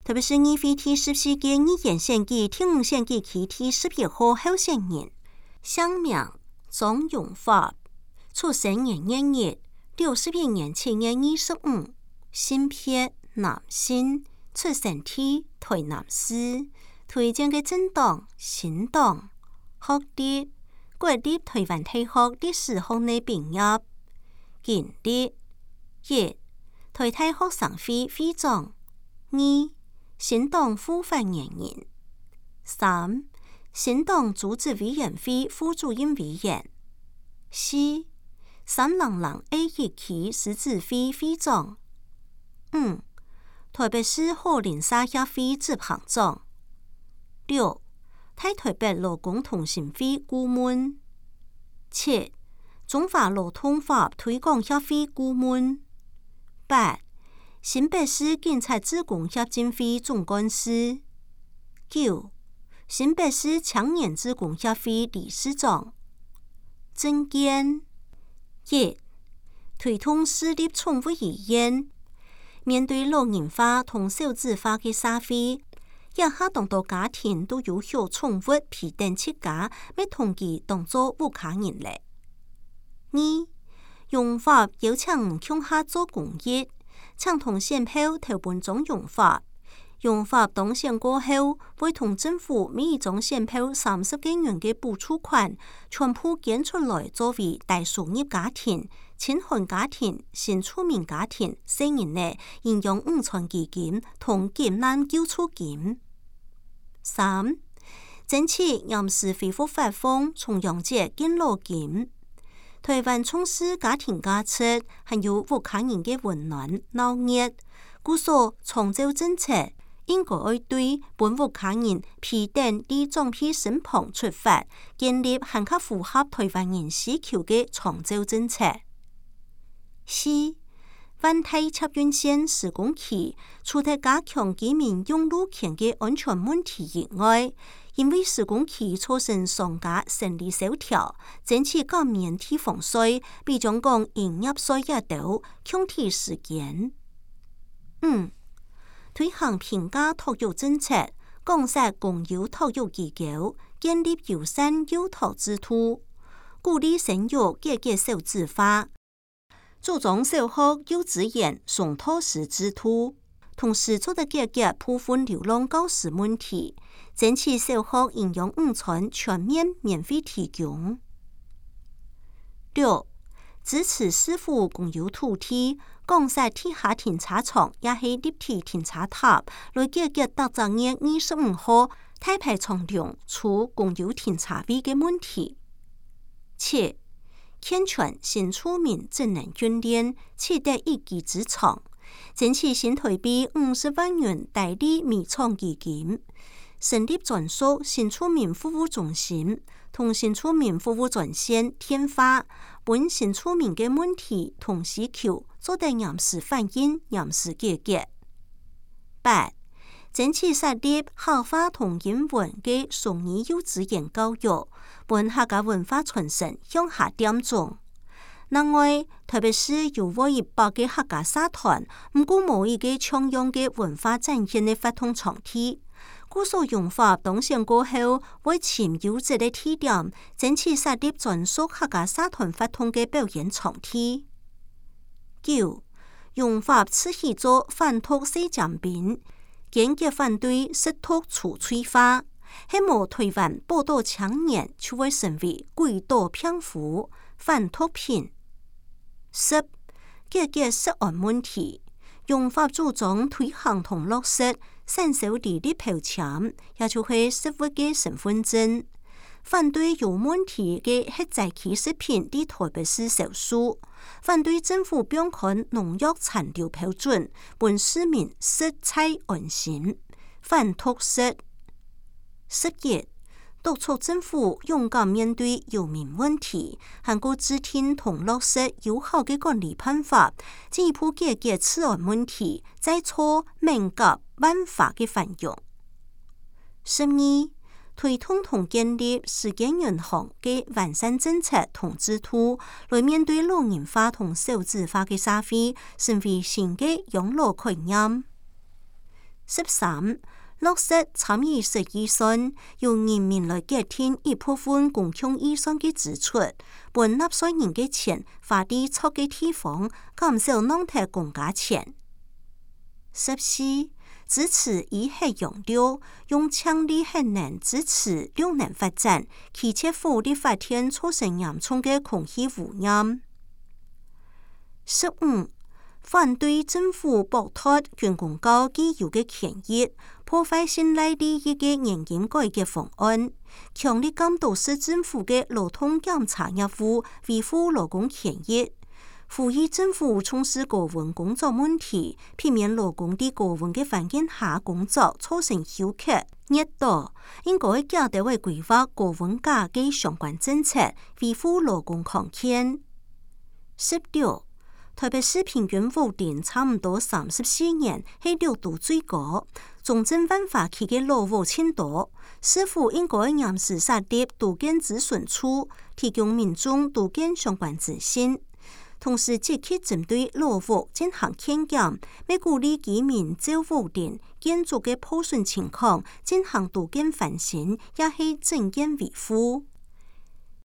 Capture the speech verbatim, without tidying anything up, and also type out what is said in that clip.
特別是二非第十四屆語言選舉第五選舉期第十一號候選人，姓名張榮發，出生年月日六十一年七月二十五，性別男性，出生地台南市，推薦嘅政黨新黨，學歷國立台灣大學歷史學系畢業，經歷一台大學生會會長，二新黨副發言人，三新黨組織委員會副主任委員，四三郎人 A 一期獅子會會長，五台北市火靈沙協會執行長，六大台北勞工同心會顧問，七中華勞動法推廣協會顧問，八新北市警察職工協進會總幹事，九新北市青年職工協會理事長，政見一推動市立寵物醫院。面對老人化同少子化嘅社會，一下當到家庭都有小寵物皮等七家，要同佢當做無卡人咧。二用法邀請鄉下做公益。請同縣票投本種用法，用法當選過後，會同政府每一種縣票三十幾元嘅補助款，全部捐出來作為大收入家庭、清寒家庭、新住民家庭、成人內應用五千基金同急難救助金。三、爭取臨時恢復發放重陽節敬老金。台灣從事家庭家畜，還有無卡人嘅溫暖鬧熱，故所創造政策應該愛對本無卡人批定啲裝批身旁出發，建立更加符合台灣人需求嘅創造政策。四、萬泰插運線施工期，除咗加強居民用路權嘅安全問題以外，因為施工期造成商家生理失調，爭取減免地方稅，比將講營業稅也到強提時間。五、推行平價托育政策，廣設公有托育機構，建立友善幼托制度，鼓勵生育結結少子化，注重小學幼稚園送托式制度，同時做得解決部分流浪教師問題，爭取小學營養午餐全面免費提供。六、支持市府公有土地，廣設地下停車場也係立體停車塔，來解決到昨日二十五號大排長龍出公有停車位嘅問題。七、健全新住民職能訓練，取得一技之長，爭取新台幣五十萬元代理微創基金，成立專屬新住民服務中心，同新住民服務專線電話，本新住民嘅問題同需求做得嚴時反映、嚴時解決。八、爭取設立客家同英文嘅雙語幼稚園教育，本客家文化傳承向下點中。另外，特別是有過一百個客家社團，唔過冇一個常用嘅文化展現嘅活動場地。故所用法當選過後，為潛優質嘅地點，爭取設立專屬客家社團活動嘅表演場地。九、用法持續做反毒洗將兵，堅決反對食毒除罪化，希望台灣報道青年就會成為鬼島蝙蝠反毒品。十、解決食安問題，用法注重推行同落實產銷履歷標籤，也就係食物嘅身份證，反對有問題嘅核載期食品喺台北市銷售，反對政府標刊農藥殘留標準，本市民食菜安心，反毒食。十一、督促政府勇敢面對遊民問題，韓國制定同落實有效嘅管理辦法，進一步解決治安問題，再錯明確辦法嘅反用。十二、推動同建立時間銀行嘅完善政策同制度，來面對老年化同少子化嘅社會，成為新嘅養老概念。 十三、落實參與式預算，由人民來決定一部分公共預算嘅支出，本納稅人嘅錢花喺錯嘅地方，減少浪費公家錢。十四、支持以核用料，用強力核能支持綠能發展，而且火力發電造成嚴重嘅空氣污染。十五、反對政府剝奪軍公告既有嘅權益，破壞信賴利益嘅年金改革方案，強烈監督市政府嘅勞動檢查業務，維護勞工權益。呼籲政府重視高溫工作問題，避免勞工喺高溫嘅環境下工作，造成休克、熱島。應該加大為規劃高溫假嘅相關政策，維護勞工權益。十六、台北市平均屋齡差唔多三十四年，係六度最高。中正萬華區嘅老屋千多，市府應該嚴實設立都更諮詢處，提供民眾都更相關資訊。同時積極針對老屋進行檢驗，要鼓勵居民就屋齡建築嘅破損情況進行都更翻新，也係整建維護。